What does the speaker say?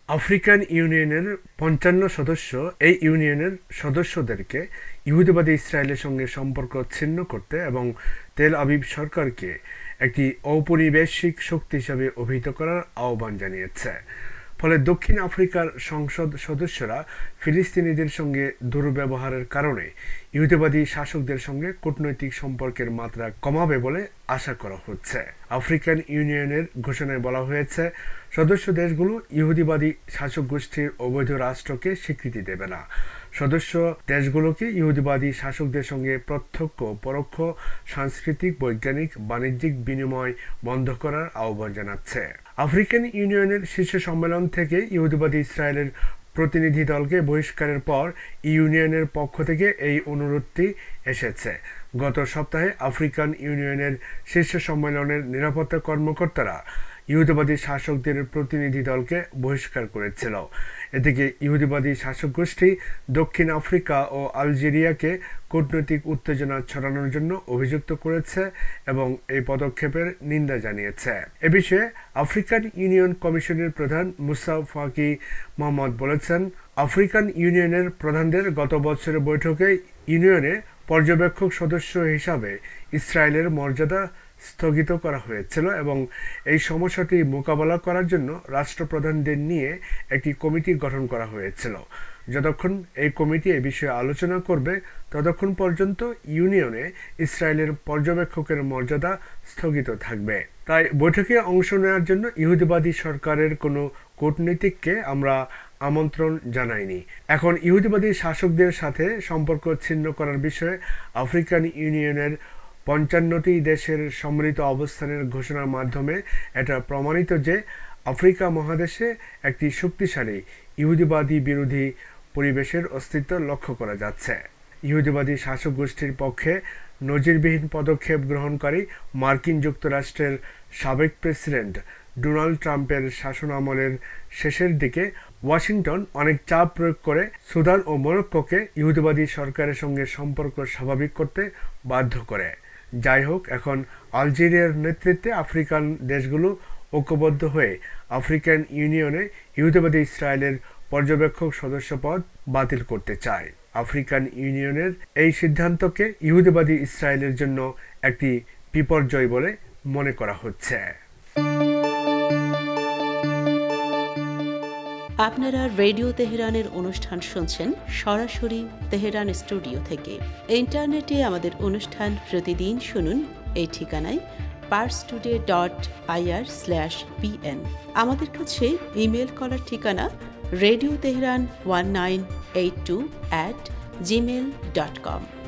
African ইউনিয়নের ৫৫ সদস্য এই ইউনিয়নের সদস্যদেরকে ইহুদিবাদী ইসরায়েলের সঙ্গে সম্পর্ক ছিন্ন করতে এবং তেল আবিব সরকারকে একটি ঔপনিবেশিক শক্তি হিসাবে অভিহিত করার আহ্বান জানিয়েছে। ফলে দক্ষিণ আফ্রিকার সংসদ সদস্যরা ফিলিস্তিনিদের সঙ্গে দুর্ব্যবহারের কারণে ইহুদিবাদী শাসকদের সঙ্গে কূটনৈতিক সম্পর্কের মাত্রা কমাবে বলে আশা করা হচ্ছে। আফ্রিকান ইউনিয়নের ঘোষণায় বলা হয়েছে, সদস্য দেশগুলো ইহুদিবাদী শাসক গোষ্ঠীর অবৈধ রাষ্ট্রকে স্বীকৃতি দেবে না। সদস্য দেশগুলোকে ইহুদিবাদী শাসকদের সঙ্গে প্রত্যক্ষ ও পরোক্ষ সাংস্কৃতিক, বৈজ্ঞানিক, বাণিজ্যিক বিনিময় বন্ধ করার আহ্বান জানাচ্ছে। আফ্রিকান ইউনিয়নের শীর্ষ সম্মেলন থেকে ইহুদিবাদী ইসরায়েলের প্রতিনিধি দলকে বহিষ্কারের পর ইউনিয়নের পক্ষ থেকে এই অনুরোধটি এসেছে। গত সপ্তাহে আফ্রিকান ইউনিয়নের শীর্ষ সম্মেলনের নিরাপত্তা কর্মকর্তারা ইহুদিবাদী শাসকদের প্রতিনিধি দলকে বহিষ্কার করেছিল। এদিকে ইহুদিবাদী শাসক গোষ্ঠী দক্ষিণ আফ্রিকা ও আলজেরিয়াকে কূটনৈতিক উত্তেজনা ছড়ানোর জন্য অভিযুক্ত করেছে এবং এই পদক্ষেপের নিন্দা জানিয়েছে। এ বিষয়ে আফ্রিকান ইউনিয়ন কমিশনের প্রধান মুসা ফাকি মোহাম্মদ বলেছেন, আফ্রিকান ইউনিয়নের প্রধানদের গত বছরের বৈঠকে ইউনিয়নে পর্যবেক্ষক সদস্য হিসাবে ইসরায়েলের মর্যাদা স্থগিত করা হয়েছিল এবং এই সমস্যাটি মোকাবেলা করার জন্য রাষ্ট্রপ্রধানদের নিয়ে একটি কমিটি গঠন করা হয়েছিল। যতক্ষণ এই কমিটি এ বিষয়ে আলোচনা করবে ততক্ষণ পর্যন্ত ইউনিয়নে ইসরায়েলের পর্যবেক্ষকের মর্যাদা স্থগিত থাকবে। তাই বৈঠকে অংশ নেওয়ার জন্য ইহুদিবাদী সরকারের কোনো কূটনীতিককে আমরা আমন্ত্রণ জানাইনি। এখন ইহুদিবাদী শাসকদের সাথে সম্পর্ক ছিন্ন করার বিষয়ে আফ্রিকান ইউনিয়নের ৫৫টি দেশের সম্মিলিত অবস্থানের ঘোষণার মাধ্যমে এটা প্রমাণিত যে আফ্রিকা মহাদেশে একটি শক্তিশালী ইহুদিবাদী বিরোধী পরিবেশের অস্তিত্ব লক্ষ্য করা যাচ্ছে। ইহুদিবাদী শাসক গোষ্ঠীর পক্ষে নজিরবিহীন পদক্ষেপ গ্রহণকারী মার্কিন যুক্তরাষ্ট্রের সাবেক প্রেসিডেন্ট ডোনাল্ড ট্রাম্পের শাসনামলের শেষের দিকে ওয়াশিংটন অনেক চাপ প্রয়োগ করে সুদান ও মরক্কোকে ইহুদিবাদী সরকারের সঙ্গে সম্পর্ক স্বাভাবিক করতে বাধ্য করে। যাই হোক, এখন আলজেরিয়ার নেতৃত্বে আফ্রিকান দেশগুলো ঐক্যবদ্ধ হয়ে আফ্রিকান ইউনিয়নে ইহুদিবাদী ইসরায়েলের পর্যবেক্ষক সদস্যপদ বাতিল করতে চায়। আফ্রিকান ইউনিয়নের এই সিদ্ধান্তকে ইহুদিবাদী ইসরায়েলের জন্য একটি বিপর্যয় বলে মনে করা হচ্ছে। আপনারা রেডিও তেহরানের অনুষ্ঠান শুনছেন সরাসরি তেহরান স্টুডিও থেকে। ইন্টারনেটে আমাদের অনুষ্ঠান প্রতিদিন শুনুন এই ঠিকানায় parstoday.ir/pn। আমাদের কাছে ইমেল করার ঠিকানা radiotehran1982@gmail.com।